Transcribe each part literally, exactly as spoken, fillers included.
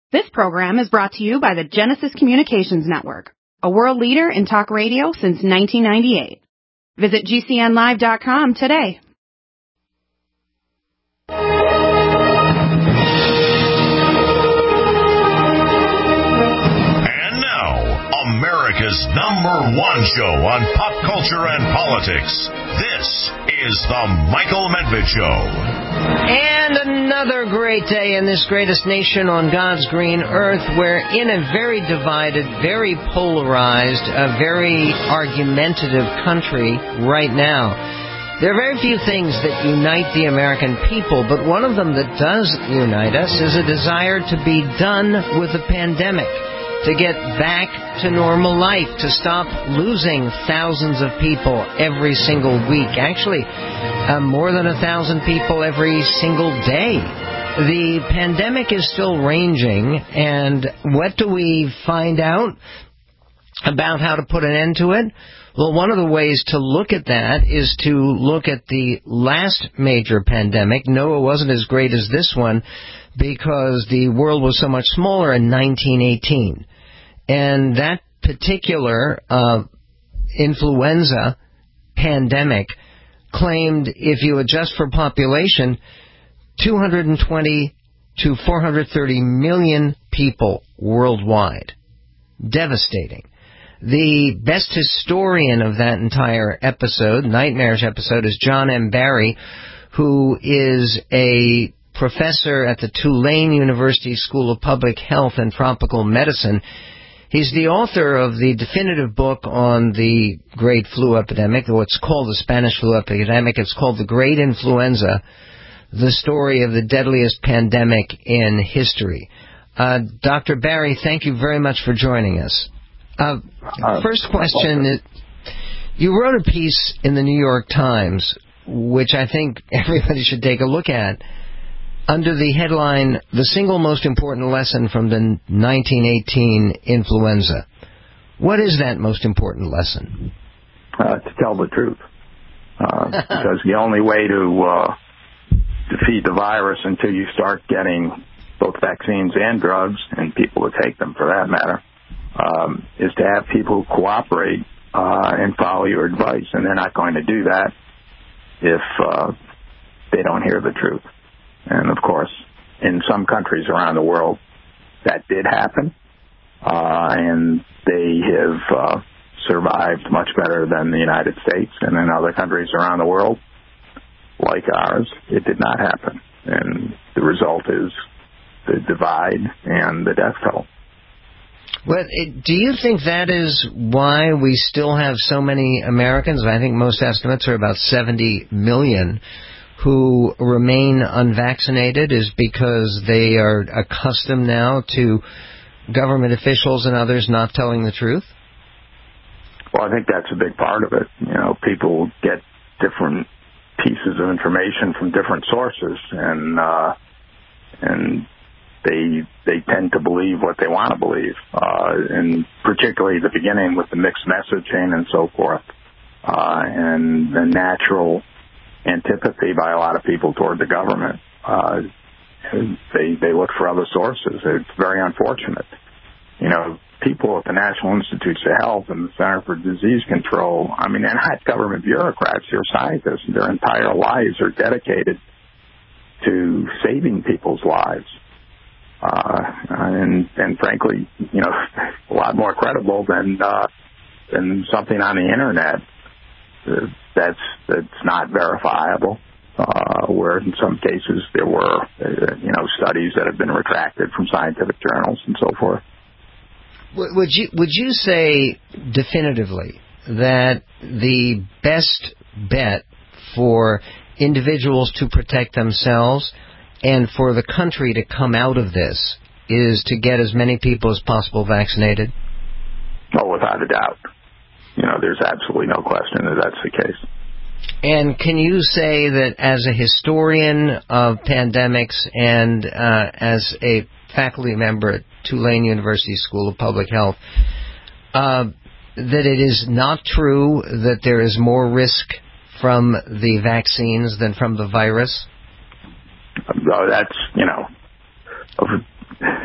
This program is brought to you by the Genesis Communications Network, a world leader in talk radio since nineteen ninety-eight. Visit G C N live dot com today. And now, America's number one show on pop culture and politics. This is The Michael Medved Show. And another great day in this greatest nation on God's green earth. We're in a very divided, very polarized, a very argumentative country right now. There are very few things that unite the American people, but one of them that does unite us is a desire to be done with the pandemic, to get back to normal life, to stop losing thousands of people every single week. Actually, uh, more than a thousand people every single day. The pandemic is still raging, and what do we find out about how to put an end to it? Well, one of the ways to look at that is to look at the last major pandemic. No, it wasn't as great as this one because the world was so much smaller in nineteen eighteen. And that particular uh, influenza pandemic claimed, if you adjust for population, two hundred twenty to four hundred thirty million people worldwide. Devastating. The best historian of that entire episode, Nightmares episode, is John M. Barry, who is a professor at the Tulane University School of Public Health and Tropical Medicine. He's the author of the definitive book on the great flu epidemic, what's called the Spanish flu epidemic. It's called The Great Influenza, the story of the deadliest pandemic in history. Uh, Doctor Barry, thank you very much for joining us. Uh, first question, is, you wrote a piece in the New York Times, which I think everybody should take a look at, under the headline, The Single Most Important Lesson from the nineteen eighteen Influenza. What is that most important lesson? Uh, to tell the truth. Uh, because the only way to uh, defeat the virus until you start getting both vaccines and drugs, and people to take them for that matter, um, is to have people who cooperate uh, and follow your advice. And they're not going to do that if uh, they don't hear the truth. And, of course, in some countries around the world, that did happen, uh, and they have uh, survived much better than the United States. And in other countries around the world, like ours, it did not happen. And the result is the divide and the death toll. Well, it, do you think that is why we still have so many Americans? I think most estimates are about seventy million who remain unvaccinated, is because they are accustomed now to government officials and others not telling the truth? Well, I think that's a big part of it. You know, people get different pieces of information from different sources, and uh, and they they tend to believe what they want to believe, uh, and particularly the beginning with the mixed messaging and so forth, uh, and the natural antipathy by a lot of people toward the government. Uh, they they look for other sources. It's very unfortunate. You know, people at the National Institutes of Health and the Center for Disease Control, I mean, they're not government bureaucrats, they're scientists. Their entire lives are dedicated to saving people's lives. Uh, and, and frankly, you know, a lot more credible than, uh, than something on the internet uh, that's, that's not verifiable, uh, where in some cases there were, uh, you know, studies that have been retracted from scientific journals and so forth. Would you, would you say definitively that the best bet for individuals to protect themselves and for the country to come out of this is to get as many people as possible vaccinated? Oh, without a doubt. You know, there's absolutely no question that that's the case. And can you say that as a historian of pandemics and uh, as a faculty member at Tulane University School of Public Health, uh, that it is not true that there is more risk from the vaccines than from the virus? Oh, that's, you know,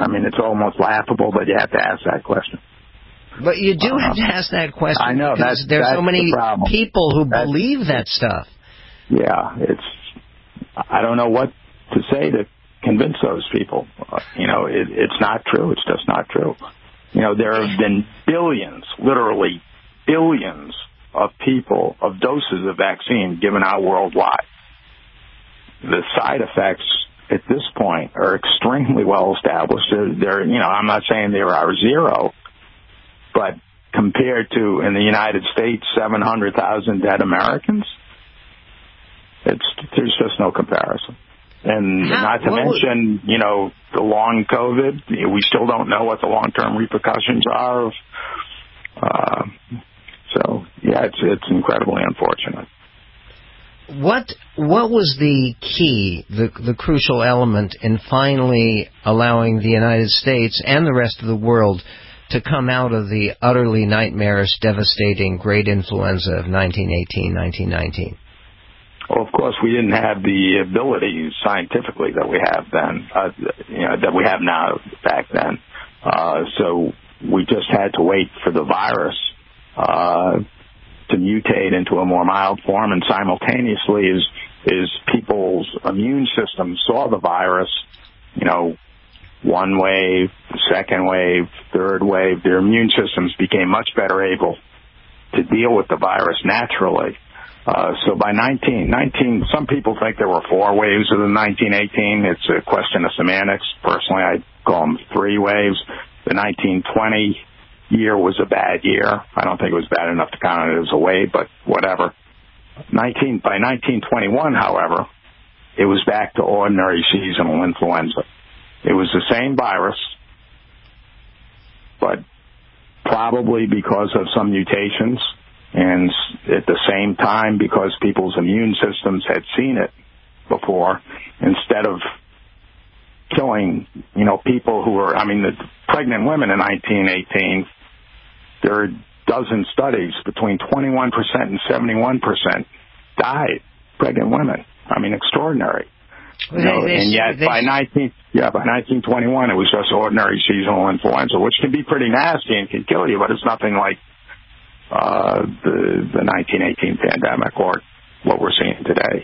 I mean, it's almost laughable, but you have to ask that question. But you do uh, have to ask that question. I know because that's, there's that's so many the people who that's, believe that stuff. Yeah, it's. I don't know what to say to convince those people. Uh, you know, it, it's not true. It's just not true. You know, there have been billions, literally billions of people, of doses of vaccine given out worldwide. The side effects at this point are extremely well established. They're, they're you know, I'm not saying they are zero, but compared to, in the United States, seven hundred thousand dead Americans, it's there's just no comparison. And How, not to mention, would... you know, the long COVID. We still don't know what the long-term repercussions are. Of, uh, so, yeah, it's it's incredibly unfortunate. What what was the key, the the crucial element in finally allowing the United States and the rest of the world to come out of the utterly nightmarish, devastating great influenza of nineteen eighteen, nineteen nineteen? Well, of course, we didn't have the abilities scientifically that we have then, uh, you know, that we have now back then. Uh, so we just had to wait for the virus uh, to mutate into a more mild form, and simultaneously as, as people's immune systems saw the virus, you know, one wave, second wave, third wave, their immune systems became much better able to deal with the virus naturally. Uh, so by nineteen nineteen, some people think there were four waves of the nineteen eighteen. It's a question of semantics. Personally, I call them three waves. The nineteen twenty year was a bad year. I don't think it was bad enough to count it as a wave, but whatever. nineteen by nineteen twenty-one, however, it was back to ordinary seasonal influenza. It was the same virus, but probably because of some mutations, and at the same time because people's immune systems had seen it before, instead of killing, you know, people who were, I mean, the pregnant women in nineteen eighteen, there are a dozen studies, between twenty-one percent and seventy-one percent died, pregnant women. I mean, extraordinary. You know, they, they, and yet they, by nineteen, yeah, by nineteen twenty-one, it was just ordinary seasonal influenza, which can be pretty nasty and can kill you, but it's nothing like uh, the the nineteen eighteen pandemic or what we're seeing today.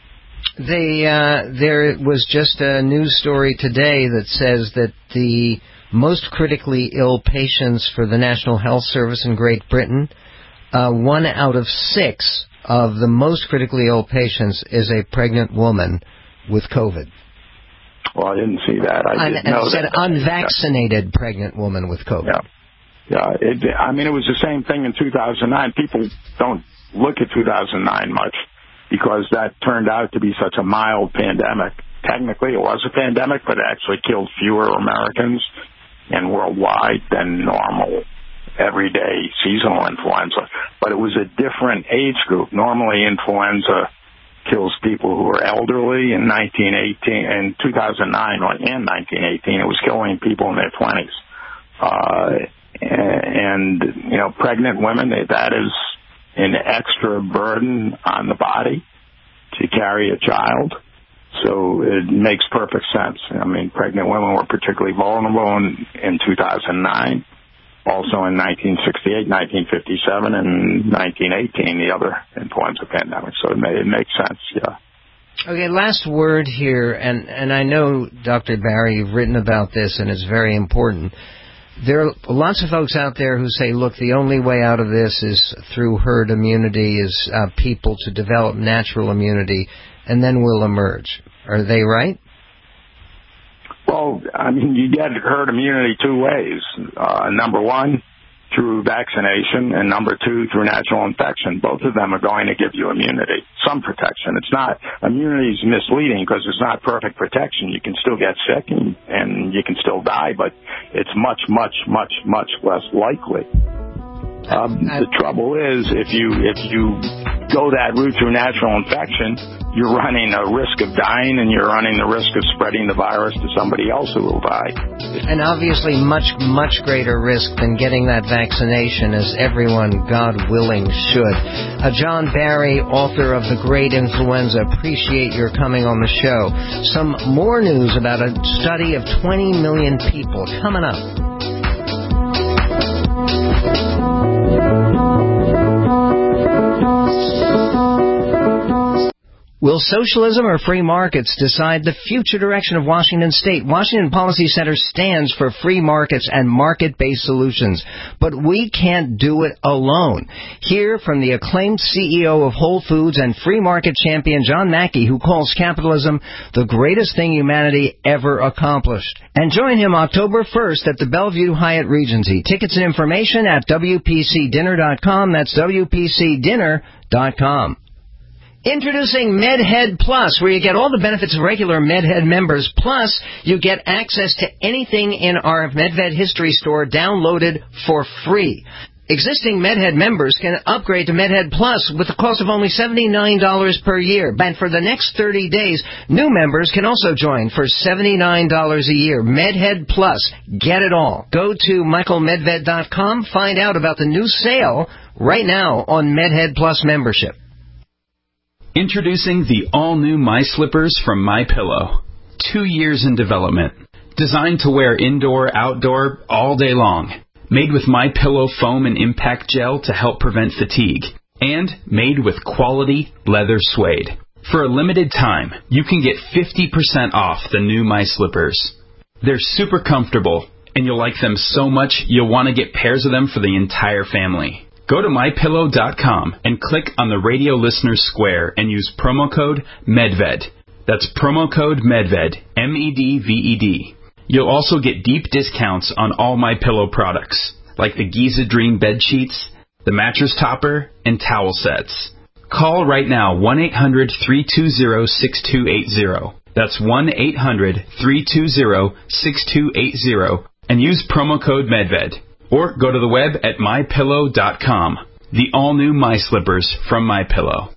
They, uh, there was just a news story today that says that the most critically ill patients for the National Health Service in Great Britain, uh, one out of six of the most critically ill patients is a pregnant woman with COVID. Well, I didn't see that. I didn't Un- know it said that. unvaccinated yeah. pregnant woman with COVID. Yeah. Yeah, it, I mean, it was the same thing in two thousand nine. People don't look at two thousand nine much because that turned out to be such a mild pandemic. Technically, it was a pandemic, but it actually killed fewer Americans and worldwide than normal everyday seasonal influenza. But it was a different age group. Normally, influenza kills people who are elderly. In nineteen eighteen, in two thousand nine and nineteen eighteen, it was killing people in their twenties. Uh, and, you know, pregnant women, that is an extra burden on the body to carry a child. So it makes perfect sense. I mean, pregnant women were particularly vulnerable in, in two thousand nine, also in nineteen sixty-eight, nineteen fifty-seven, and nineteen eighteen, the other influenza pandemic. So it, may, it makes sense, yeah. Okay, last word here, and, and I know, Doctor Barry, you've written about this, and it's very important. There are lots of folks out there who say, look, the only way out of this is through herd immunity, is uh, people to develop natural immunity, and then we'll emerge. Are they right? Well, I mean, you get herd immunity two ways. Uh, number one, through vaccination, and number two, through natural infection. Both of them are going to give you immunity, some protection. It's not, immunity is misleading because it's not perfect protection. You can still get sick and, and you can still die, but it's much, much, much, much less likely. Um, the trouble is, if you if you go that route through natural infection, you're running a risk of dying, and you're running the risk of spreading the virus to somebody else who will die. And obviously much, much greater risk than getting that vaccination, as everyone, God willing, should. Uh, John Barry, author of The Great Influenza, appreciate your coming on the show. Some more news about a study of twenty million people coming up. Will socialism or free markets decide the future direction of Washington State? Washington Policy Center stands for free markets and market-based solutions, but we can't do it alone. Hear from the acclaimed C E O of Whole Foods and free market champion John Mackey, who calls capitalism the greatest thing humanity ever accomplished. And join him October first at the Bellevue Hyatt Regency. Tickets and information at W P C dinner dot com. That's W P C dinner dot com. Introducing MedHead Plus, where you get all the benefits of regular MedHead members, plus you get access to anything in our MedVed History Store downloaded for free. Existing MedHead members can upgrade to MedHead Plus with the cost of only seventy-nine dollars per year. And for the next thirty days, new members can also join for seventy-nine dollars a year. MedHead Plus. Get it all. Go to michael medved dot com. Find out about the new sale right now on MedHead Plus membership. Introducing the all-new My Slippers from MyPillow. Two years in development. Designed to wear indoor, outdoor, all day long. Made with MyPillow foam and impact gel to help prevent fatigue. And made with quality leather suede. For a limited time, you can get fifty percent off the new My Slippers. They're super comfortable, and you'll like them so much you'll want to get pairs of them for the entire family. Go to my pillow dot com and click on the radio listener square and use promo code MEDVED. That's promo code MEDVED, M E D V E D. You'll also get deep discounts on all MyPillow products, like the Giza Dream bed sheets, the mattress topper, and towel sets. Call right now, one eight hundred three two zero six two eight zero. That's one eight hundred three two zero six two eight zero, and use promo code MEDVED. Or go to the web at my pillow dot com. The all-new My Slippers from MyPillow.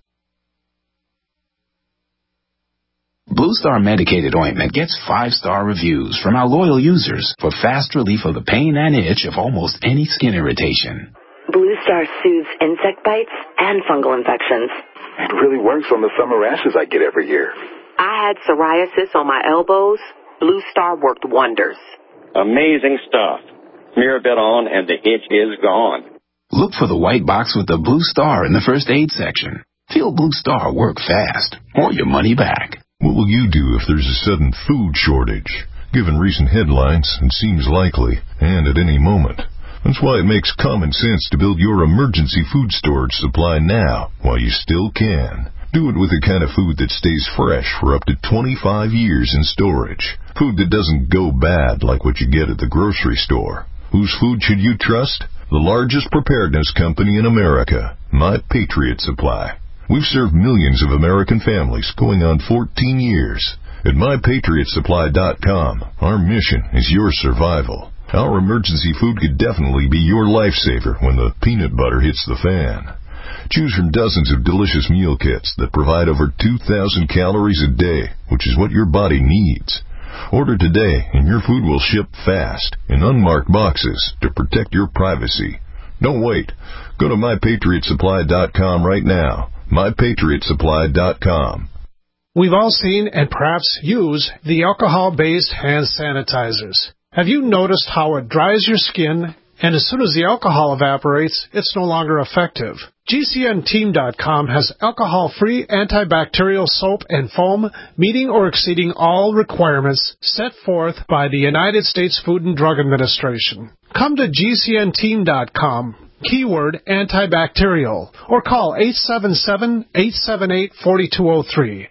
Blue Star Medicated Ointment gets five-star reviews from our loyal users for fast relief of the pain and itch of almost any skin irritation. Blue Star soothes insect bites and fungal infections. It really works on the summer rashes I get every year. I had psoriasis on my elbows. Blue Star worked wonders. Amazing stuff. Smear a bit on and the itch is gone. Look for the white box with the Blue Star in the first aid section. Feel Blue Star work fast, or your money back. What will you do if there's a sudden food shortage? Given recent headlines, it seems likely, and at any moment. That's why it makes common sense to build your emergency food storage supply now, while you still can. Do it with the kind of food that stays fresh for up to twenty-five years in storage. Food that doesn't go bad like what you get at the grocery store. Whose food should you trust? The largest preparedness company in America, My Patriot Supply. We've served millions of American families going on fourteen years. At my patriot supply dot com, our mission is your survival. Our emergency food could definitely be your lifesaver when the peanut butter hits the fan. Choose from dozens of delicious meal kits that provide over two thousand calories a day, which is what your body needs. Order today, and your food will ship fast in unmarked boxes to protect your privacy. Don't wait. Go to my patriot supply dot com right now. my patriot supply dot com. We've all seen and perhaps use the alcohol-based hand sanitizers. Have you noticed how it dries your skin, and as soon as the alcohol evaporates, it's no longer effective? G C N team dot com has alcohol-free antibacterial soap and foam meeting or exceeding all requirements set forth by the United States Food and Drug Administration. Come to G C N team dot com, keyword antibacterial, or call eight seven seven, eight seven eight, four two zero three.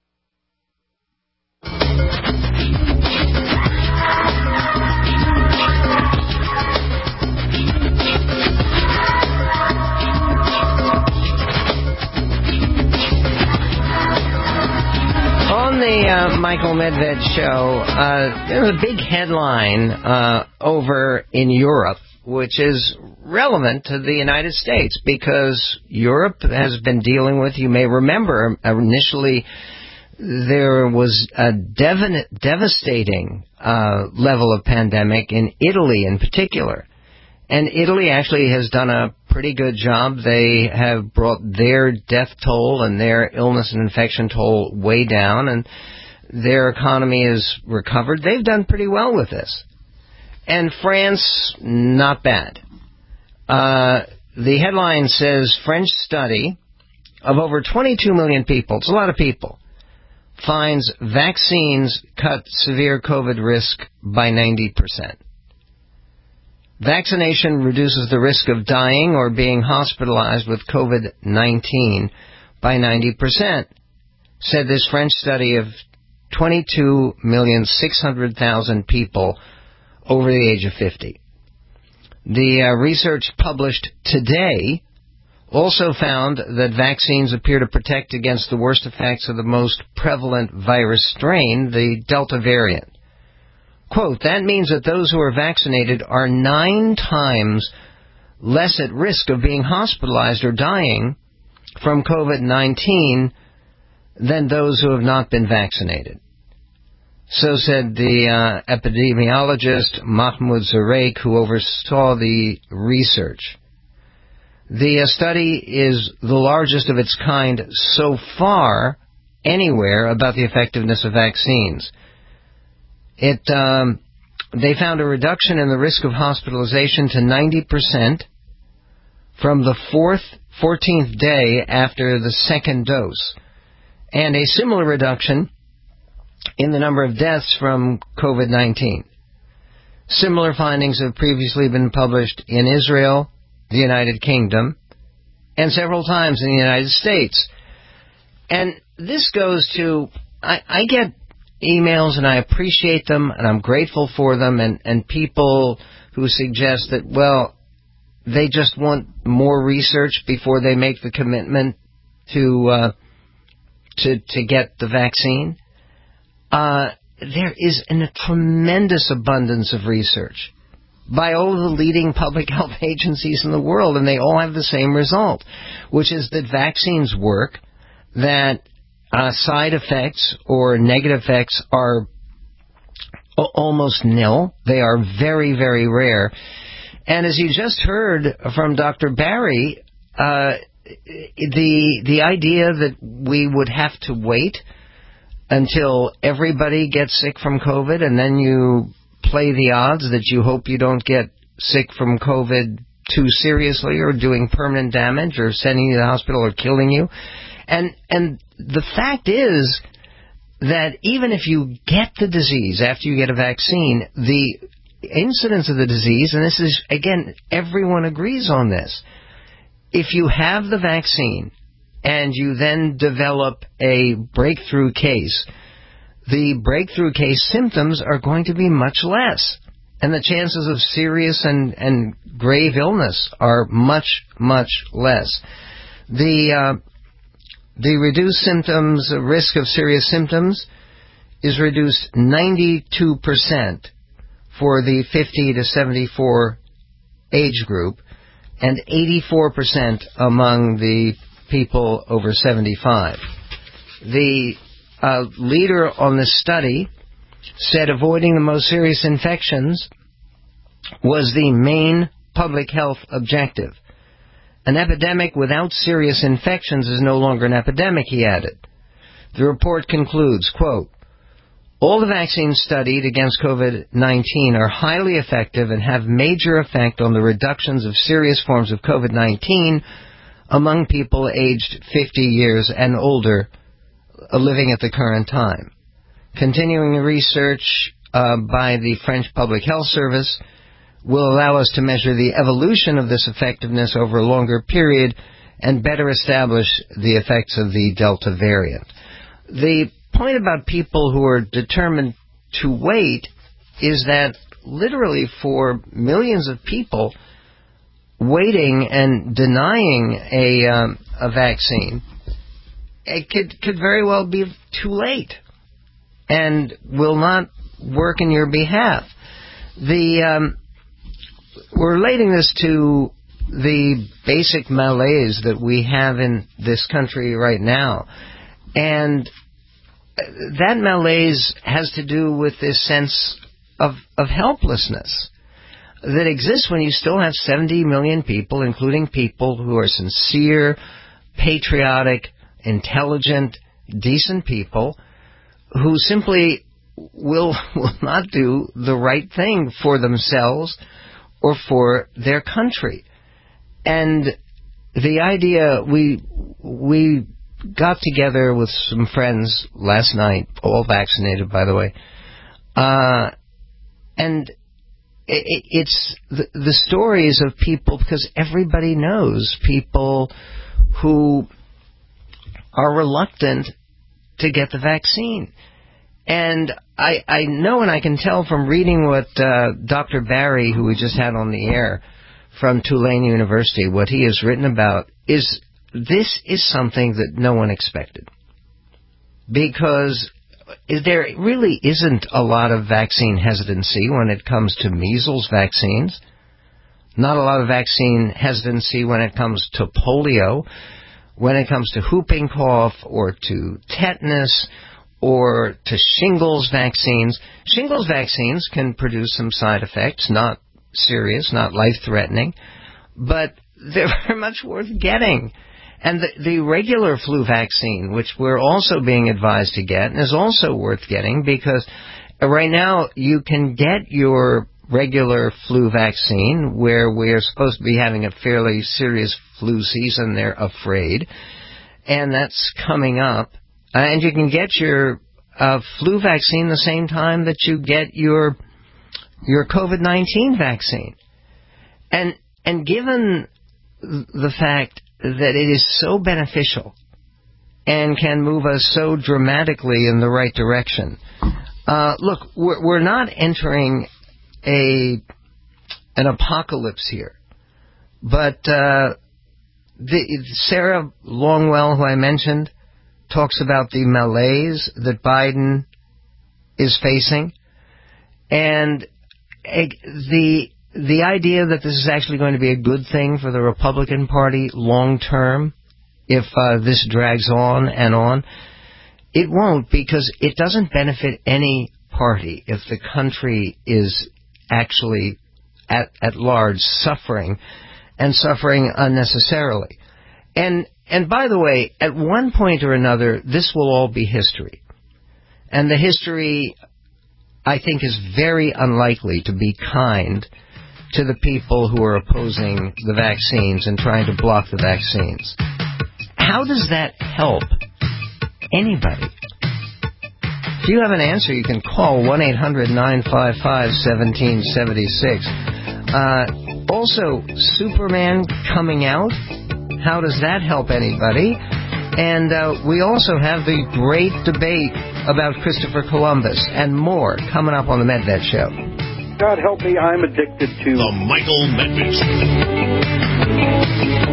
On the uh, Michael Medved show, uh, there's a big headline uh, over in Europe which is relevant to the United States because Europe has been dealing with, you may remember, initially there was a dev- devastating uh, level of pandemic in Italy in particular. And Italy actually has done a pretty good job. They have brought their death toll and their illness and infection toll way down, and their economy has recovered. They've done pretty well with this. And France, not bad. Uh, the headline says, French study of over twenty-two million people, it's a lot of people, finds vaccines cut severe COVID risk by ninety percent. Vaccination reduces the risk of dying or being hospitalized with COVID nineteen by ninety percent, said this French study of twenty-two million six hundred thousand people over the age of fifty. The uh, research published today also found that vaccines appear to protect against the worst effects of the most prevalent virus strain, the Delta variant. Quote, that means that those who are vaccinated are nine times less at risk of being hospitalized or dying from COVID nineteen than those who have not been vaccinated. So said the uh, epidemiologist Mahmoud Zarek, who oversaw the research. The uh, study is the largest of its kind so far anywhere about the effectiveness of vaccines. It, um, they found a reduction in the risk of hospitalization to ninety percent from the fourth, fourteenth day after the second dose, and a similar reduction in the number of deaths from COVID nineteen. Similar findings have previously been published in Israel, the United Kingdom, and several times in the United States. And this goes to, I, I get emails and I appreciate them and I'm grateful for them, and, and people who suggest that, well, they just want more research before they make the commitment to uh, to to get the vaccine. Uh, there is an, a tremendous abundance of research by all of the leading public health agencies in the world, and they all have the same result, which is that vaccines work, that uh, side effects or negative effects are o- almost nil. They are very, very rare. And as you just heard from Doctor Barry, uh, the the idea that we would have to wait until everybody gets sick from COVID and then you play the odds that you hope you don't get sick from COVID too seriously or doing permanent damage or sending you to the hospital or killing you. And and the fact is that even if you get the disease after you get a vaccine, the incidence of the disease, and this is, again, everyone agrees on this, if you have the vaccine and you then develop a breakthrough case, the breakthrough case symptoms are going to be much less. And the chances of serious and, and grave illness are much, much less. The uh, the reduced symptoms, risk of serious symptoms, is reduced ninety-two percent for the fifty to seventy-four age group, and eighty-four percent among the people over seventy-five. The uh, leader on this study said avoiding the most serious infections was the main public health objective. An epidemic without serious infections is no longer an epidemic, he added. The report concludes, quote, all the vaccines studied against COVID nineteen are highly effective and have major effect on the reductions of serious forms of COVID nineteen among people aged fifty years and older living at the current time. Continuing research uh, by the French Public Health Service will allow us to measure the evolution of this effectiveness over a longer period and better establish the effects of the Delta variant. The point about people who are determined to wait is that literally for millions of people, waiting and denying a um, a vaccine, it could could very well be too late and will not work in your behalf. The um, we're relating this to the basic malaise that we have in this country right now. And that malaise has to do with this sense of, of helplessness that exists when you still have seventy million people, including people who are sincere, patriotic, intelligent, decent people, who simply will, will not do the right thing for themselves or for their country. And the idea, we we got together with some friends last night, all vaccinated, by the way, uh, and it, it's the, the stories of people, because everybody knows people who are reluctant to get the vaccine. And I, I know, and I can tell from reading what uh, Doctor Barry, who we just had on the air from Tulane University, what he has written about, is this is something that no one expected. Because there really isn't a lot of vaccine hesitancy when it comes to measles vaccines. Not a lot of vaccine hesitancy when it comes to polio, when it comes to whooping cough or to tetanus or to shingles vaccines. Shingles vaccines can produce some side effects, not serious, not life-threatening, but they're very much worth getting. And the, the regular flu vaccine, which we're also being advised to get, is also worth getting, because right now you can get your regular flu vaccine, where we're supposed to be having a fairly serious flu season, they're afraid, and that's coming up. Uh, and you can get your uh, flu vaccine the same time that you get your your COVID nineteen vaccine. And and given the fact that it is so beneficial and can move us so dramatically in the right direction, uh, look, we're, we're not entering a an apocalypse here, but uh, the, Sarah Longwell, who I mentioned, talks about the malaise that Biden is facing, and the the idea that this is actually going to be a good thing for the Republican Party long term, if uh, this drags on and on. It won't, because it doesn't benefit any party if the country is actually at, at large suffering, and suffering unnecessarily. And And by the way, at one point or another, this will all be history. And the history, I think, is very unlikely to be kind to the people who are opposing the vaccines and trying to block the vaccines. How does that help anybody? If you have an answer, you can call one eight hundred nine five five one seven seven six. Uh, also, Superman coming out. How does that help anybody? And uh, we also have the great debate about Christopher Columbus and more coming up on the Medved Show. God help me, I'm addicted to The Michael Medved Show.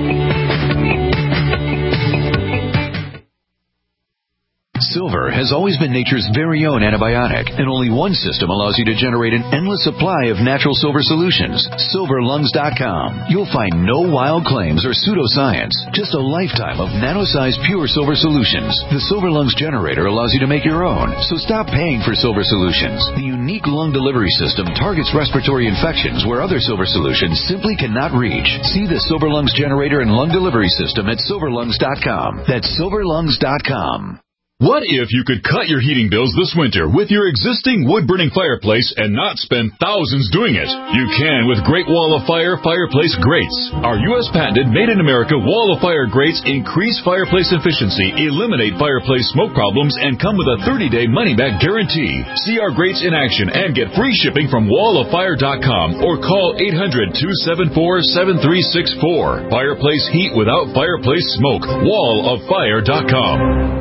Silver has always been nature's very own antibiotic, and only one system allows you to generate an endless supply of natural silver solutions. silver lungs dot com. You'll find no wild claims or pseudoscience, just a lifetime of nano-sized pure silver solutions. The Silver Lungs generator allows you to make your own, so stop paying for silver solutions. The unique lung delivery system targets respiratory infections where other silver solutions simply cannot reach. See the Silver Lungs generator and lung delivery system at silver lungs dot com. That's silver lungs dot com. What if you could cut your heating bills this winter with your existing wood-burning fireplace and not spend thousands doing it? You can with Great Wall of Fire Fireplace Grates. Our U S patented made-in-America Wall of Fire grates increase fireplace efficiency, eliminate fireplace smoke problems, and come with a thirty-day money-back guarantee. See our grates in action and get free shipping from wall of fire dot com or call eight hundred two seven four seven three six four. Fireplace heat without fireplace smoke. wall of fire dot com.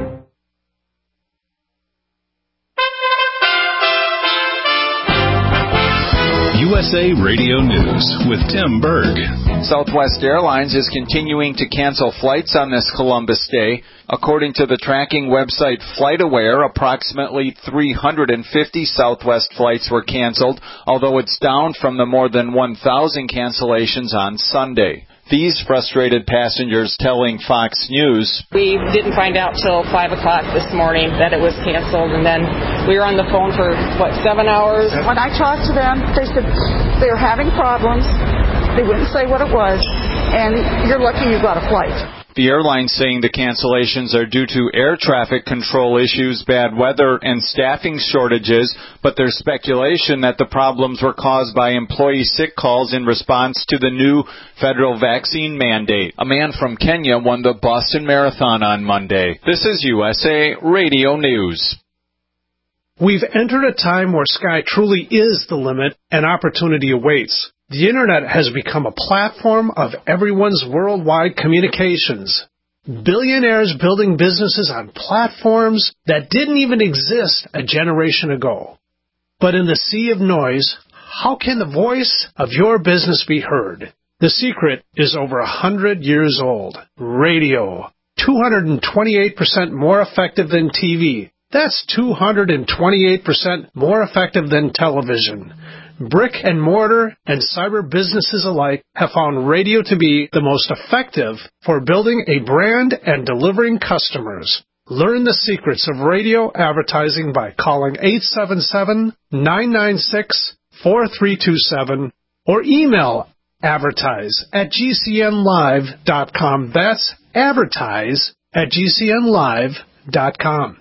U U S A Radio News with Tim Berg. Southwest Airlines is continuing to cancel flights on this Columbus Day. According to the tracking website FlightAware, approximately three hundred fifty Southwest flights were canceled, although it's down from the more than one thousand cancellations on Sunday. These frustrated passengers telling Fox News, "We didn't find out till five o'clock this morning that it was canceled, and then we were on the phone for, what, seven hours? When I talked to them, they said they were having problems. They wouldn't say what it was, and you're lucky you got a flight." The airline saying the cancellations are due to air traffic control issues, bad weather, and staffing shortages, but there's speculation that the problems were caused by employee sick calls in response to the new federal vaccine mandate. A man from Kenya won the Boston Marathon on Monday. This is U S A Radio News. We've entered a time where sky truly is the limit and opportunity awaits. The Internet has become a platform of everyone's worldwide communications. Billionaires building businesses on platforms that didn't even exist a generation ago. But in the sea of noise, how can the voice of your business be heard? The secret is over a hundred years old. Radio. two hundred twenty-eight percent more effective than T V. That's two hundred twenty-eight percent more effective than television. Brick and mortar and cyber businesses alike have found radio to be the most effective for building a brand and delivering customers. Learn the secrets of radio advertising by calling eight seven seven, nine nine six, four three two seven or email advertise at g c n live dot com. That's advertise at g c n live dot com.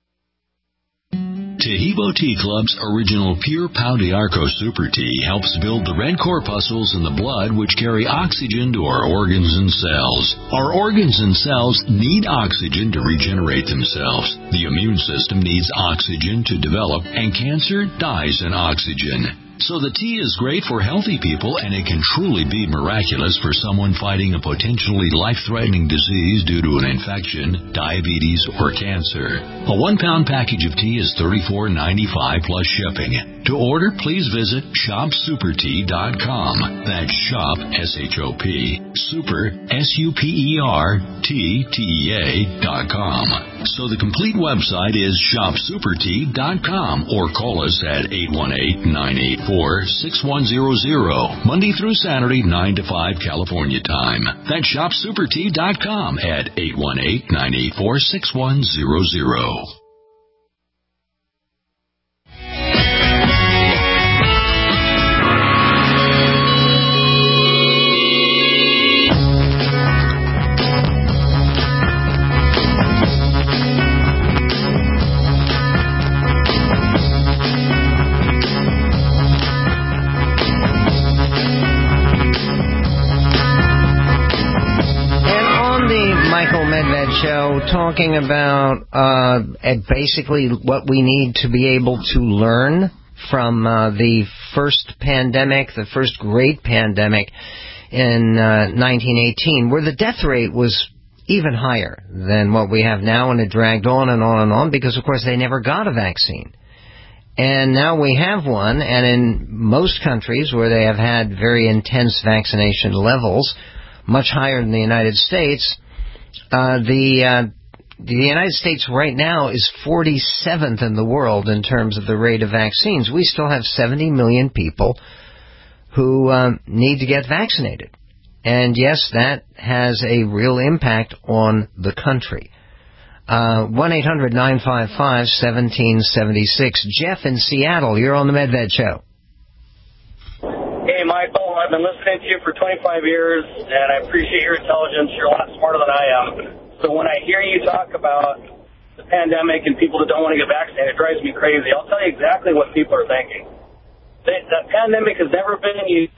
Taheebo Tea Club's original Pure Pau d'Arco Super Tea helps build the red corpuscles in the blood which carry oxygen to our organs and cells. Our organs and cells need oxygen to regenerate themselves. The immune system needs oxygen to develop, and cancer dies in oxygen. So the tea is great for healthy people, and it can truly be miraculous for someone fighting a potentially life-threatening disease due to an infection, diabetes, or cancer. A one-pound package of tea is thirty-four ninety-five plus shipping. To order, please visit shop super tea dot com. That's shop, S H O P, super, S U P E R, T, T E A, dot com. So the complete website is shop super tea dot com, or call us at eight one eight, nine eight four, six one zero zero, Monday through Saturday, nine to five California time. That's shop super tea dot com at eight one eight, nine eight four, six one zero zero. Show talking about uh, basically what we need to be able to learn from uh, the first pandemic, the first great pandemic in uh, nineteen eighteen, where the death rate was even higher than what we have now, and it dragged on and on and on because, of course, they never got a vaccine. And now we have one, and in most countries where they have had very intense vaccination levels, much higher than the United States, Uh, the uh, the United States right now is forty-seventh in the world in terms of the rate of vaccines. We still have seventy million people who um, need to get vaccinated. And yes, that has a real impact on the country. Uh, one eight hundred, nine five five, one seven seven six. Jeff in Seattle, you're on the MedVed Show. Hey, Michael, I've been listening to you for twenty-five years, and I appreciate your intelligence. You're a lot smarter than I am. So when I hear you talk about the pandemic and people that don't want to get vaccinated, it drives me crazy. I'll tell you exactly what people are thinking. The, the pandemic has never been used.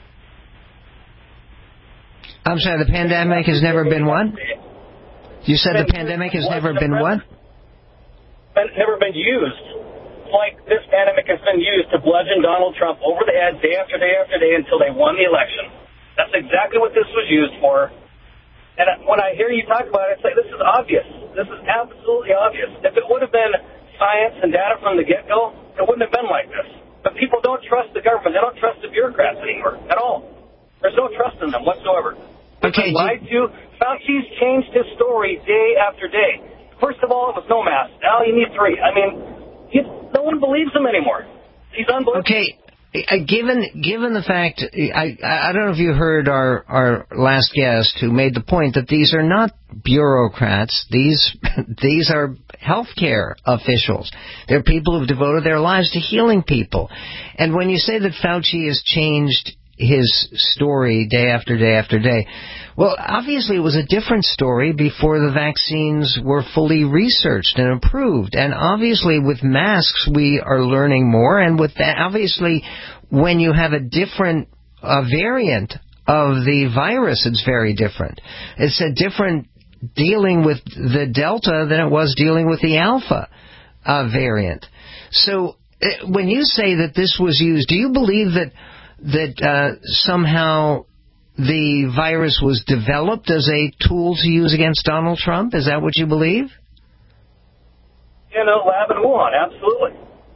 I'm sorry, the pandemic has never been what? You said the pandemic has never been what? Never been used. Like this pandemic has been used to bludgeon Donald Trump over the head day after day after day until they won the election. That's exactly what this was used for. And when I hear you talk about it, it's like, this is obvious. This is absolutely obvious. If it would have been science and data from the get-go, it wouldn't have been like this. But people don't trust the government. They don't trust the bureaucrats anymore at all. There's no trust in them whatsoever. Okay, lied to. Fauci's changed his story day after day. First of all, it was no mask. Now you need three. I mean, he, no one believes him anymore. He's unbelievable. Okay, uh, given given the fact, I I don't know if you heard our our last guest who made the point that these are not bureaucrats. These these are healthcare officials. They're people who've devoted their lives to healing people. And when you say that Fauci has changed his story day after day after day, well, obviously it was a different story before the vaccines were fully researched and approved. And obviously with masks we are learning more, and with that, obviously when you have a different uh, variant of the virus, it's very different. It's a different dealing with the Delta than it was dealing with the Alpha uh, variant. So uh, when you say that this was used, do you believe that that uh, somehow the virus was developed as a tool to use against Donald Trump? Is that what you believe? In a lab in Wuhan, absolutely.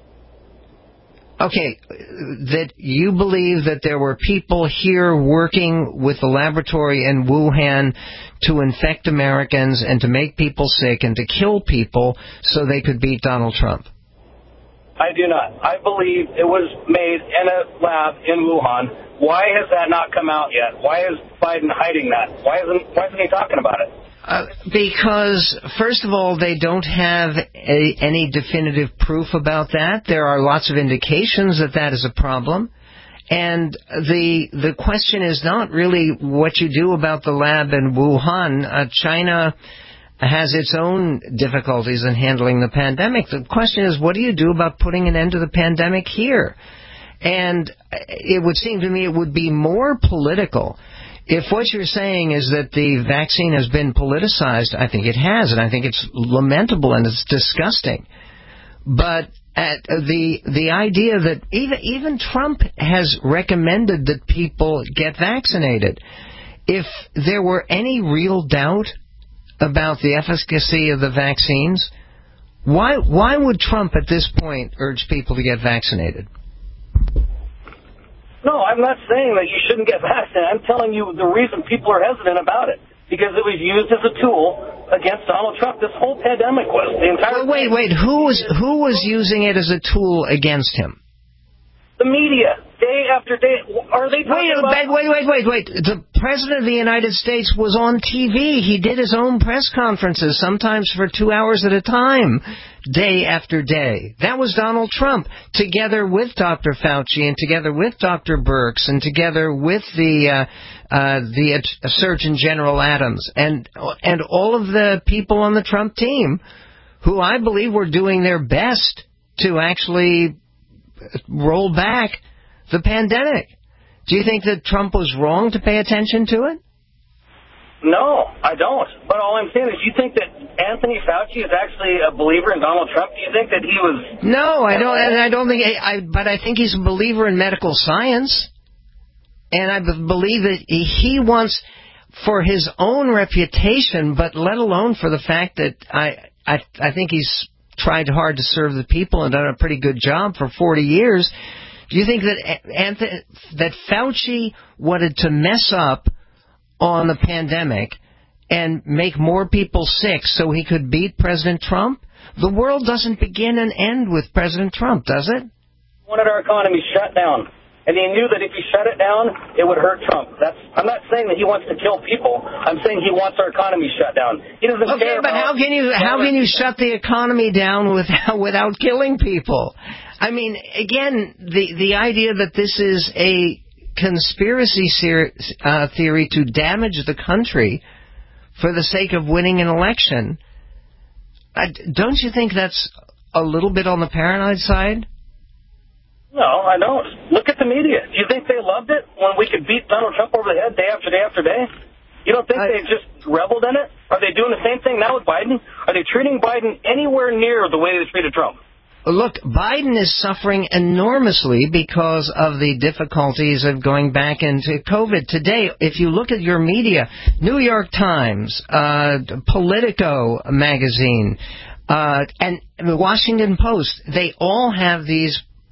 Okay, that you believe that there were people here working with the laboratory in Wuhan to infect Americans and to make people sick and to kill people so they could beat Donald Trump? I do not. I believe it was made in a lab in Wuhan. Why has that not come out yet? Why is Biden hiding that? Why isn't Why isn't he talking about it? Uh, because, first of all, they don't have a, any definitive proof about that. There are lots of indications that that is a problem. And the the question is not really what you do about the lab in Wuhan. Uh, China has its own difficulties in handling the pandemic. The question is, what do you do about putting an end to the pandemic here? And it would seem to me it would be more political if what you're saying is that the vaccine has been politicized. I think it has, and I think it's lamentable and it's disgusting. But at the the idea that even even Trump has recommended that people get vaccinated. If there were any real doubt about the efficacy of the vaccines, why why would Trump at this point urge people to get vaccinated? No, I'm not saying that you shouldn't get vaccinated. I'm telling you the reason people are hesitant about it. Because it was used as a tool against Donald Trump. This whole pandemic was. The entire wait, wait, wait. Who was, who was using it as a tool against him? The media. Day after day. Are they talking wait, about... Wait, wait, wait, wait. The President of the United States was on T V. He did his own press conferences, sometimes for two hours at a time, day after day. That was Donald Trump, together with Doctor Fauci and together with Doctor Birx and together with the uh, uh, the uh, Surgeon General Adams and and all of the people on the Trump team who I believe were doing their best to actually roll back the pandemic. Do you think that Trump was wrong to pay attention to it? No, I don't. But all I'm saying is, you think that Anthony Fauci is actually a believer in Donald Trump? Do you think that he was... No, I don't. And I don't think. I, I. But I think he's a believer in medical science, and I believe that he wants, for his own reputation, but let alone for the fact that I. I. I think he's tried hard to serve the people and done a pretty good job for forty years. Do you think that Anthony, that Fauci wanted to mess up on the pandemic and make more people sick so he could beat President Trump? The world doesn't begin and end with President Trump, does it? He wanted our economy shut down. And he knew that if he shut it down, it would hurt Trump. That's. I'm not saying that he wants to kill people. I'm saying he wants our economy shut down. He doesn't okay, care but about... how can you how can you shut the economy down without without killing people? I mean, again, the the idea that this is a conspiracy ser- uh, theory to damage the country for the sake of winning an election, I, don't you think that's a little bit on the paranoid side? No, I don't. Look at the media. Do you think they loved it when we could beat Donald Trump over the head day after day after day? You don't think I, they just reveled in it? Are they doing the same thing now with Biden? Are they treating Biden anywhere near the way they treated Trump? Look, Biden is suffering enormously because of the difficulties of going back into COVID. Today, if you look at your media, New York Times, uh, Politico magazine, uh, and the Washington Post, they all have these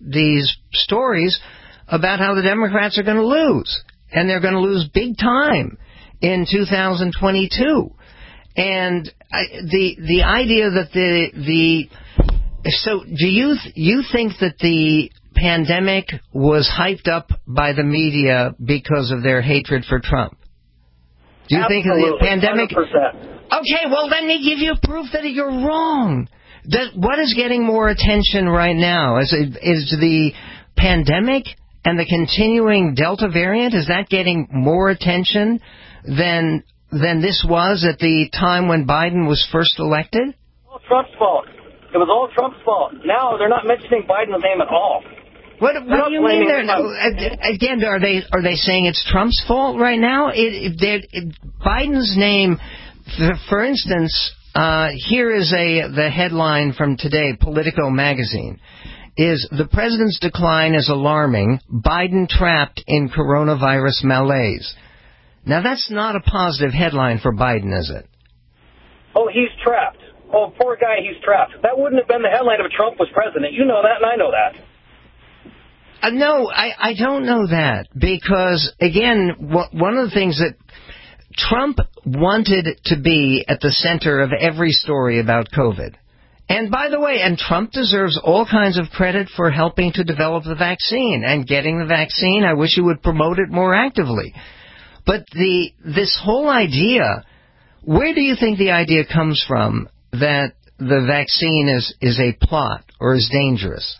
these stories about how the Democrats are going to lose, and they're going to lose big time in two thousand twenty-two. And I, the the idea that the the so do you you think that the pandemic was hyped up by the media because of their hatred for Trump? Do you Absolutely. think the pandemic? one hundred percent. Okay, well then they give you proof that you're wrong. That what is getting more attention right now is is the pandemic and the continuing Delta variant. Is that getting more attention than than this was at the time when Biden was first elected? All Trump's fault. It was all Trump's fault. Now they're not mentioning Biden's name at all. What, what do you mean? They're, no, again, are they are they saying it's Trump's fault right now? It, it, it, Biden's name, for, for instance, uh, here is a the headline from today, Politico magazine, is the president's decline is alarming. Biden trapped in coronavirus malaise. Now that's not a positive headline for Biden, is it? Oh, he's trapped. Oh, poor guy, he's trapped. That wouldn't have been the headline if Trump was president. You know that, and I know that. Uh, no, I, I don't know that, because, again, w- one of the things that Trump wanted to be at the center of every story about COVID. And by the way, and Trump deserves all kinds of credit for helping to develop the vaccine and getting the vaccine. I wish he would promote it more actively. But the this whole idea, where do you think the idea comes from that the vaccine is, is a plot or is dangerous?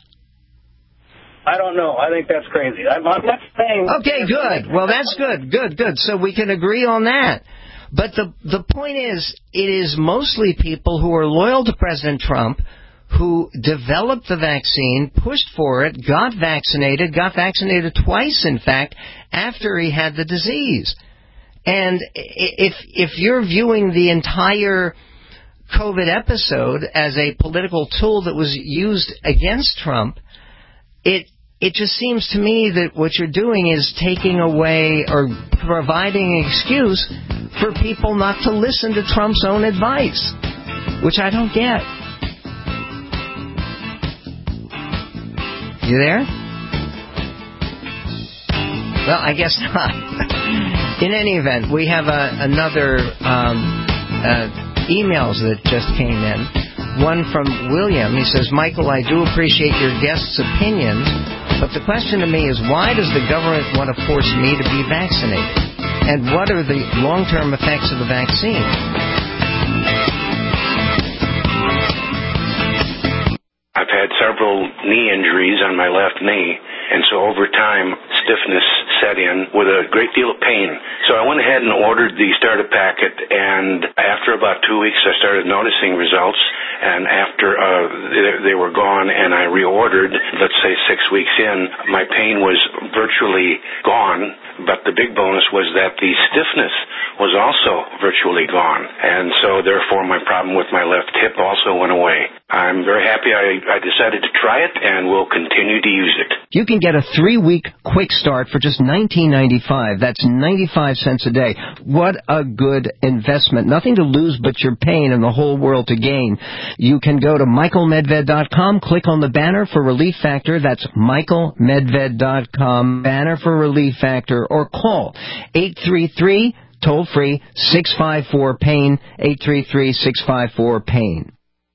I don't know. I think that's crazy. I'm, I'm not saying... Okay, good. Well, that's good. Good, good. So we can agree on that. But the the point is, it is mostly people who are loyal to President Trump who developed the vaccine, pushed for it, got vaccinated, got vaccinated twice, in fact, after he had the disease. And if if you're viewing the entire COVID episode as a political tool that was used against Trump, it it just seems to me that what you're doing is taking away or providing an excuse for people not to listen to Trump's own advice, which I don't get. You there? Well, I guess not. In any event, we have a, another um, uh, emails that just came in. One from William. He says, Michael, I do appreciate your guest's opinions, but the question to me is, why does the government want to force me to be vaccinated? And what are the long-term effects of the vaccine? I've had several knee injuries on my left knee, and so over time, stiffness set in with a great deal of pain. So I went ahead and ordered the starter packet, and after about two weeks, I started noticing results, and after uh, they, they were gone and I reordered, let's say six weeks in, my pain was virtually gone, but the big bonus was that the stiffness was also virtually gone, and so therefore my problem with my left hip also went away. I'm very happy I, I decided to try it, and will continue to use it. You can get a three-week quick start for just nineteen ninety-five. That's ninety-five cents a day. What a good investment. Nothing to lose but your pain and the whole world to gain. You can go to michael medved dot com, click on the banner for Relief Factor. That's michael medved dot com, banner for Relief Factor, or call eight three three, toll-free, six five four, pain, eight three three, six five four, pain.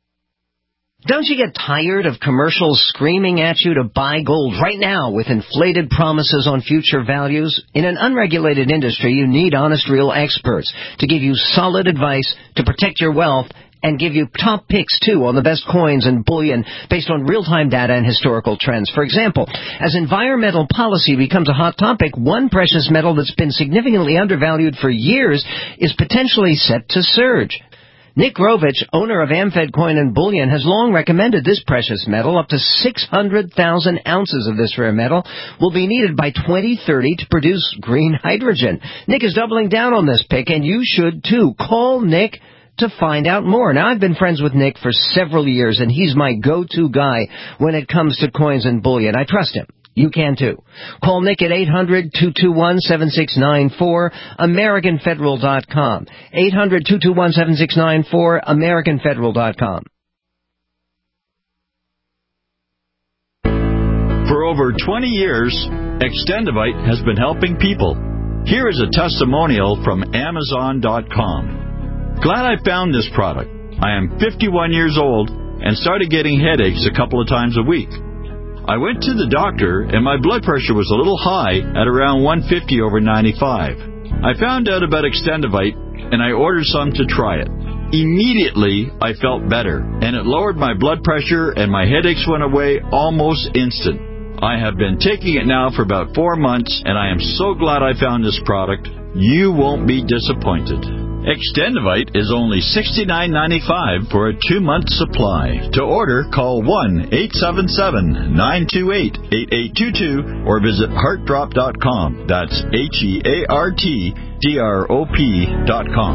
Don't you get tired of commercials screaming at you to buy gold right now with inflated promises on future values? In an unregulated industry, you need honest, real experts to give you solid advice to protect your wealth and give you top picks, too, on the best coins and bullion based on real-time data and historical trends. For example, as environmental policy becomes a hot topic, one precious metal that's been significantly undervalued for years is potentially set to surge. Nick Rovich, owner of AmFed Coin and Bullion, has long recommended this precious metal. Up to six hundred thousand ounces of this rare metal will be needed by twenty thirty to produce green hydrogen. Nick is doubling down on this pick, and you should too. Call Nick to find out more. Now, I've been friends with Nick for several years, and he's my go-to guy when it comes to coins and bullion. I trust him. You can too. Call Nick at eight hundred, two two one, seven six nine four, American Federal dot com. eight hundred, two two one, seven six nine four, American Federal dot com. For over twenty years, Extendivite has been helping people. Here is a testimonial from Amazon dot com. Glad I found this product. I am fifty-one years old and started getting headaches a couple of times a week. I went to the doctor and my blood pressure was a little high at around one fifty over ninety-five. I found out about Extendivite and I ordered some to try it. Immediately, I felt better, and it lowered my blood pressure and my headaches went away almost instant. I have been taking it now for about four months, and I am so glad I found this product. You won't be disappointed. Extendivite is only sixty-nine ninety-five for a two-month supply. To order, call one eight seven seven, nine two eight, eight eight two two or visit heart drop dot com. That's H E A R T D R O P dot com.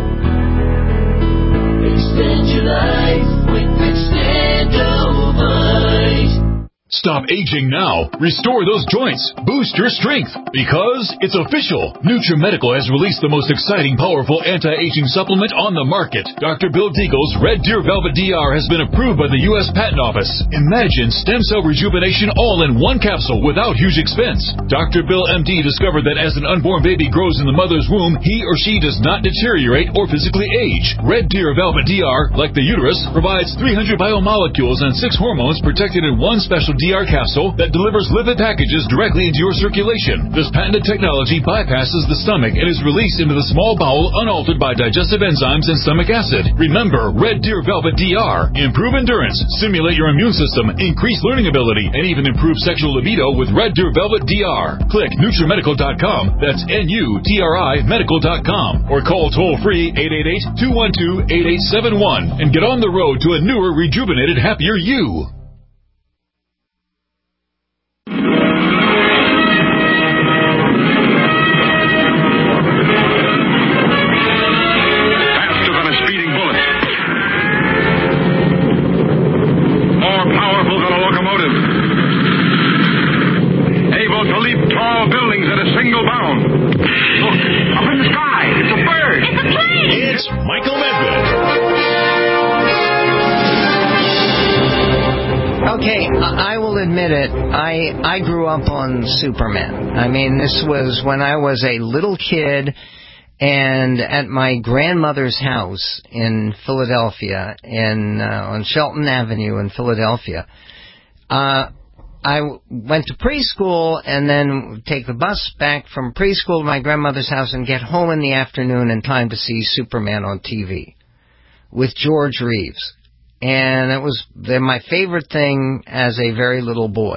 Extend your life with Extendivite. Stop aging now. Restore those joints. Boost your strength. Because it's official. NutriMedical has released the most exciting, powerful anti-aging supplement on the market. Doctor Bill Deagle's Red Deer Velvet D R has been approved by the U S Patent Office. Imagine stem cell rejuvenation all in one capsule without huge expense. Doctor Bill M D discovered that as an unborn baby grows in the mother's womb, he or she does not deteriorate or physically age. Red Deer Velvet D R, like the uterus, provides three hundred biomolecules and six hormones protected in one special D R capsule that delivers lipid packages directly into your circulation. This patented technology bypasses the stomach and is released into the small bowel unaltered by digestive enzymes and stomach acid. Remember, Red Deer Velvet D R. Improve endurance, stimulate your immune system, increase learning ability, and even improve sexual libido with Red Deer Velvet D R. Click NutriMedical dot com, that's N U T R I Medical dot com, or call toll-free eight eight eight, two one two, eight eight seven one and get on the road to a newer, rejuvenated, happier you. Okay, I will admit it, I, I grew up on Superman. I mean, this was when I was a little kid and at my grandmother's house in Philadelphia, in, uh, on Shelton Avenue in Philadelphia. Uh, I went to preschool and then take the bus back from preschool to my grandmother's house and get home in the afternoon in time to see Superman on T V with George Reeves. And it was my favorite thing as a very little boy.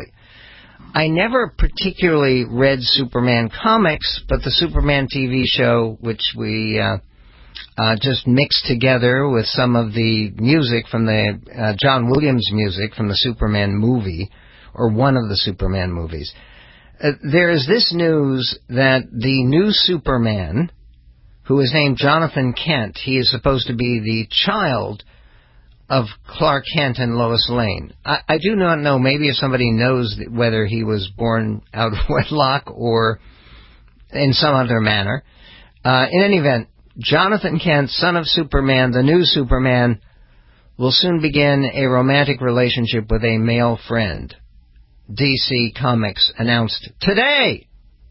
I never particularly read Superman comics, but the Superman T V show, which we uh, uh, just mixed together with some of the music from the uh, John Williams music from the Superman movie, or one of the Superman movies. Uh, there is this news that the new Superman, who is named Jonathan Kent, he is supposed to be the child of Clark Kent and Lois Lane. I, I do not know, maybe if somebody knows whether he was born out of wedlock or in some other manner. Uh, in any event, Jonathan Kent, son of Superman, the new Superman, will soon begin a romantic relationship with a male friend. D C Comics announced today.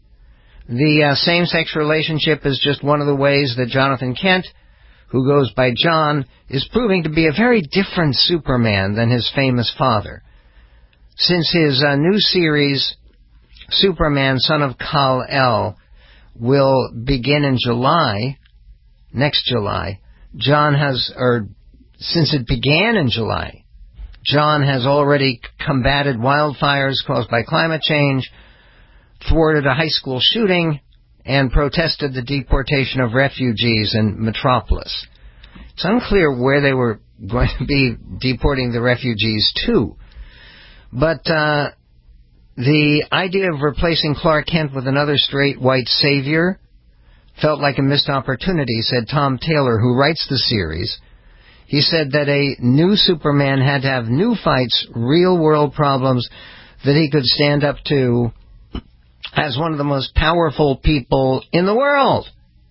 The uh, same-sex relationship is just one of the ways that Jonathan Kent, who goes by John, is proving to be a very different Superman than his famous father. Since his uh, new series, Superman, Son of Kal-El, will begin in July, next July, John has, or since it began in July, John has already combated wildfires caused by climate change, thwarted a high school shooting, and protested the deportation of refugees in Metropolis. It's unclear where they were going to be deporting the refugees to. But uh, the idea of replacing Clark Kent with another straight white savior felt like a missed opportunity, said Tom Taylor, who writes the series. He said that a new Superman had to have new fights, real-world problems that he could stand up to as one of the most powerful people in the world.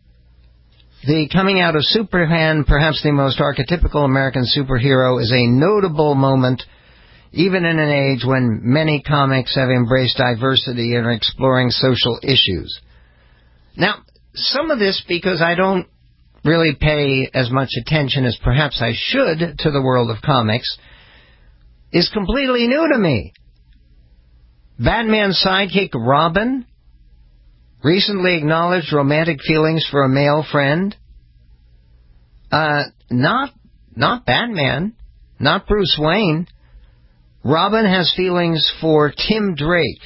The coming out of Superman, perhaps the most archetypical American superhero, is a notable moment even in an age when many comics have embraced diversity and are exploring social issues. Now, some of this, because I don't really pay as much attention as perhaps I should to the world of comics, is completely new to me. Batman's sidekick Robin recently acknowledged romantic feelings for a male friend. Uh, not, not Batman, not Bruce Wayne. Robin has feelings for Tim Drake.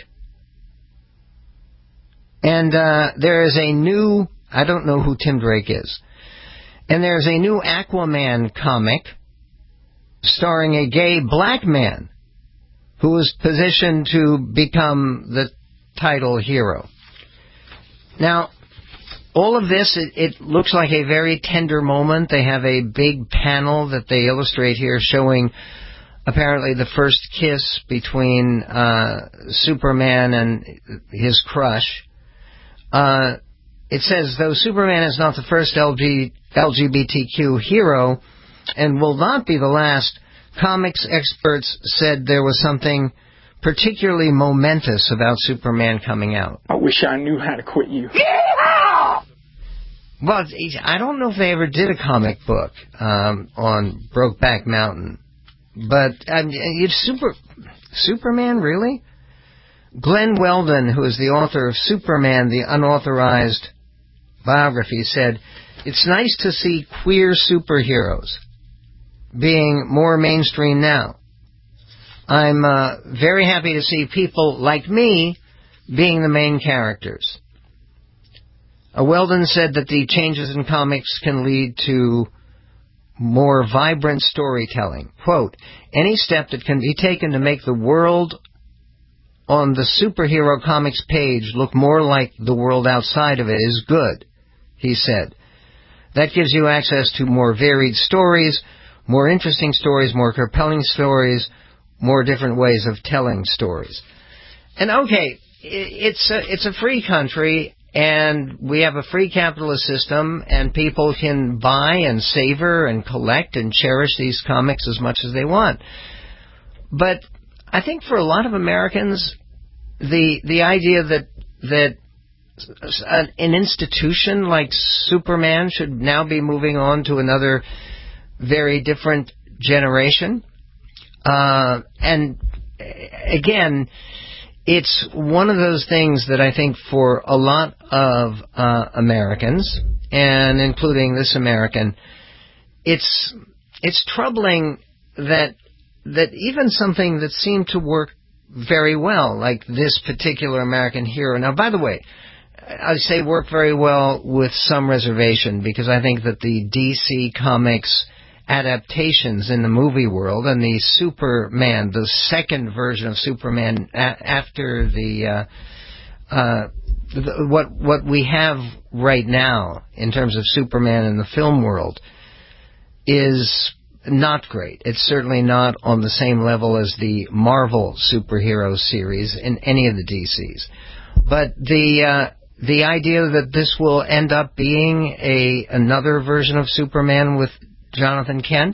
And uh, there is a new, I don't know who Tim Drake is, and there's a new Aquaman comic starring a gay black man who is positioned to become the title hero. Now, all of this, it, it looks like a very tender moment. They have a big panel that they illustrate here showing apparently the first kiss between uh, Superman and his crush. Uh, it says, though Superman is not the first L G, L G B T Q hero and will not be the last, comics experts said there was something particularly momentous about Superman coming out. I wish I knew how to quit you. Yeah! Well, I don't know if they ever did a comic book um, on Brokeback Mountain, but um, it's super Superman, really? Glenn Weldon, who is the author of Superman, the unauthorized biography, said, "It's nice to see queer superheroes being more mainstream now. I'm uh, very happy to see people like me being the main characters." Uh, Weldon said that the changes in comics can lead to more vibrant storytelling. Quote, "Any step that can be taken to make the world on the superhero comics page look more like the world outside of it is good," he said. "That gives you access to more varied stories, more interesting stories, more compelling stories, more different ways of telling stories." And okay, it's a, it's a free country, and we have a free capitalist system, and people can buy and savor and collect and cherish these comics as much as they want. But I think for a lot of Americans, the the idea that that an institution like Superman should now be moving on to another very different generation. Uh, and again, it's one of those things that I think for a lot of uh, Americans, and including this American, it's it's troubling that that even something that seemed to work very well, like this particular American hero. Now, by the way, I say work very well with some reservation, because I think that the D C Comics adaptations in the movie world and the Superman, the second version of Superman a- after the, uh, uh, the what what we have right now in terms of Superman in the film world is not great. It's certainly not on the same level as the Marvel superhero series in any of the D Cs. But the uh, the idea that this will end up being a another version of Superman with Jonathan Kent,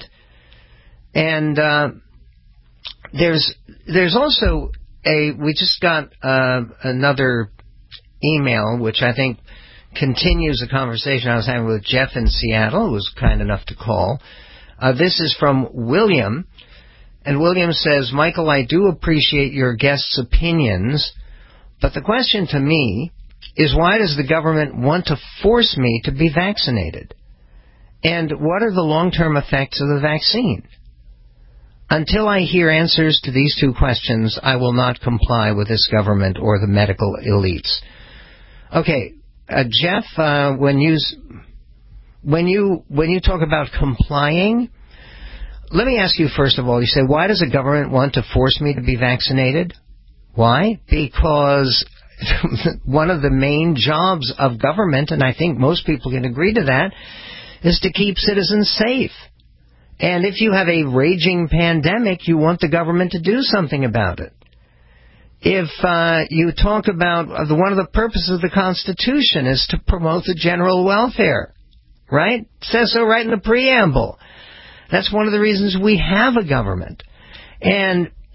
and uh, there's there's also a we just got uh, another email which I think continues the conversation I was having with Jeff in Seattle, who was kind enough to call. Uh, this is from William, and William says, "Michael, I do appreciate your guests' opinions, but the question to me is, why does the government want to force me to be vaccinated? And what are the long-term effects of the vaccine? Until I hear answers to these two questions, I will not comply with this government or the medical elites." Okay, uh, Jeff, uh, when you when you when you talk about complying, let me ask you first of all. You say, why does the government want to force me to be vaccinated? Why? Because one of the main jobs of government, and I think most people can agree to that, is to keep citizens safe. And if you have a raging pandemic, you want the government to do something about it. If uh, you talk about uh, the, one of the purposes of the Constitution is to promote the general welfare, right? It says so right in the preamble. That's one of the reasons we have a government. And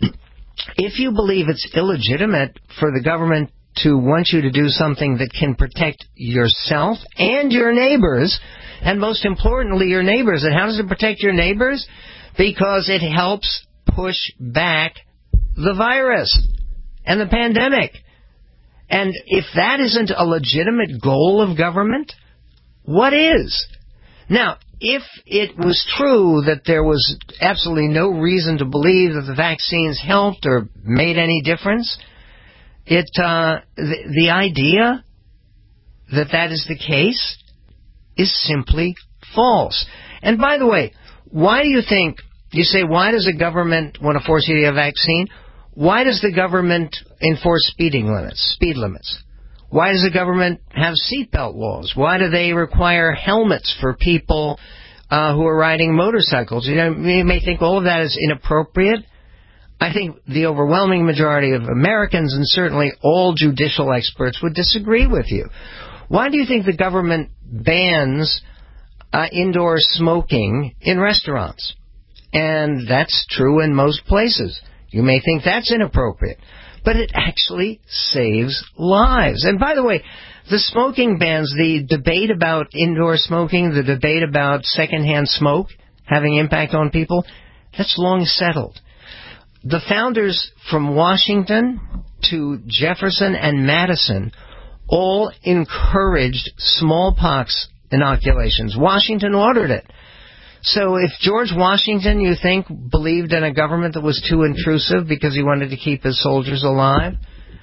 if you believe it's illegitimate for the government to want you to do something that can protect yourself and your neighbors, and most importantly, your neighbors. And how does it protect your neighbors? Because it helps push back the virus and the pandemic. And if that isn't a legitimate goal of government, what is? Now, if it was true that there was absolutely no reason to believe that the vaccines helped or made any difference, it uh, the, the idea that that is the case is simply false. And by the way, why do you think, you say, why does the government want to force you to get a vaccine? Why does the government enforce speeding limits, speed limits? Why does the government have seatbelt laws? Why do they require helmets for people uh, who are riding motorcycles? You know, you may think all of that is inappropriate. I think the overwhelming majority of Americans, and certainly all judicial experts, would disagree with you. Why do you think the government bans uh, indoor smoking in restaurants? And that's true in most places. You may think that's inappropriate, but it actually saves lives. And by the way, the smoking bans, the debate about indoor smoking, the debate about secondhand smoke having impact on people, that's long settled. The founders from Washington to Jefferson and Madison all encouraged smallpox inoculations. Washington ordered it. So if George Washington, you think, believed in a government that was too intrusive because he wanted to keep his soldiers alive,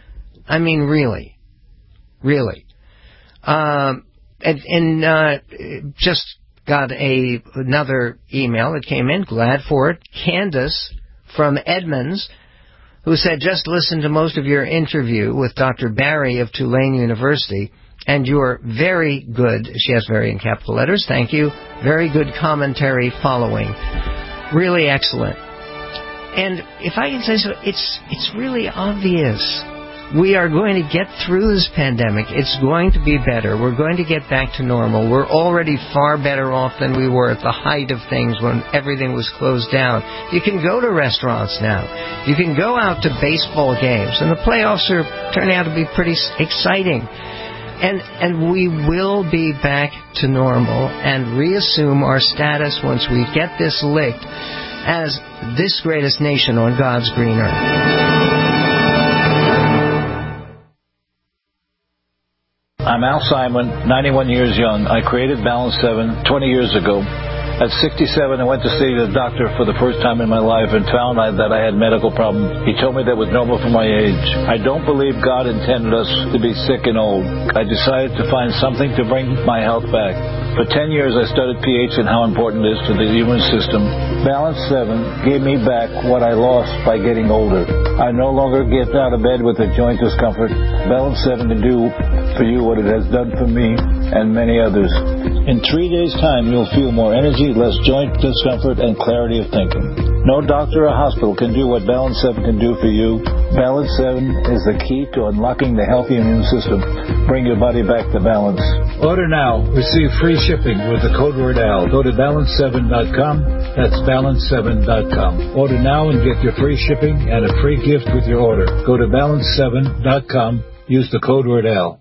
I mean, really, really. Um, and and uh, just got a another email that came in, glad for it. Candace from Edmonds, who said, just listen to most of your interview with Doctor Barry of Tulane University, and you're very good, she has very in capital letters, thank you, very good commentary following. Really excellent. And if I can say so, it's it's really obvious. We are going to get through this pandemic. It's going to be better. We're going to get back to normal. We're already far better off than we were at the height of things when everything was closed down. You can go to restaurants now. You can go out to baseball games. And the playoffs are turning out to be pretty exciting. And and we will be back to normal and reassume our status once we get this licked as this greatest nation on God's green earth. I'm Al Simon, ninety-one years young. I created Balance seven twenty years ago. At sixty-seven, I went to see the doctor for the first time in my life and found that I had medical problems. He told me that was normal for my age. I don't believe God intended us to be sick and old. I decided to find something to bring my health back. For ten years, I studied pH and how important it is to the immune system. Balance seven gave me back what I lost by getting older. I no longer get out of bed with a joint discomfort. Balance seven can do for you what it has done for me and many others. In three days' time, you'll feel more energy, less joint discomfort, and clarity of thinking. No doctor or hospital can do what Balance seven can do for you. Balance seven is the key to unlocking the healthy immune system. Bring your body back to balance. Order now. Receive free shipping with the code word Al. Go to balance seven dot com. That's balance seven dot com. Order now and get your free shipping and a free gift with your order. Go to balance seven dot com. Use the code word Al.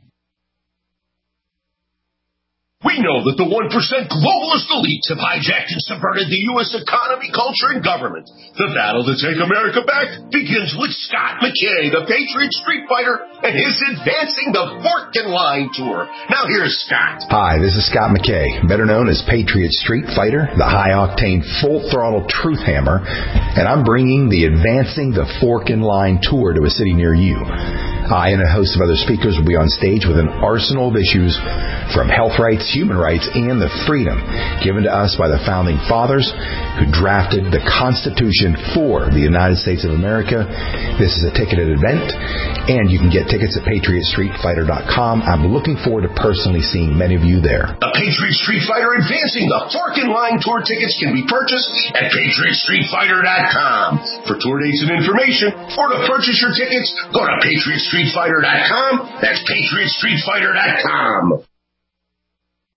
We know that the one percent globalist elites have hijacked and subverted the U S economy, culture, and government. The battle to take America back begins with Scott McKay, the Patriot Street Fighter, and his Advancing the Fork and Line Tour. Now here's Scott. Hi, this is Scott McKay, better known as Patriot Street Fighter, the high-octane, full-throttle truth hammer, and I'm bringing the Advancing the Fork and Line Tour to a city near you. I and a host of other speakers will be on stage with an arsenal of issues from health rights, human rights, and the freedom given to us by the Founding Fathers who drafted the Constitution for the United States of America. This is a ticketed event, and you can get tickets at patriot street fighter dot com. I'm looking forward to personally seeing many of you there. The Patriot Street Fighter Advancing the Fork and Line Tour tickets can be purchased at patriot street fighter dot com. For tour dates and information, or to purchase your tickets, go to patriot street fighter dot com. That's patriot street fighter dot com.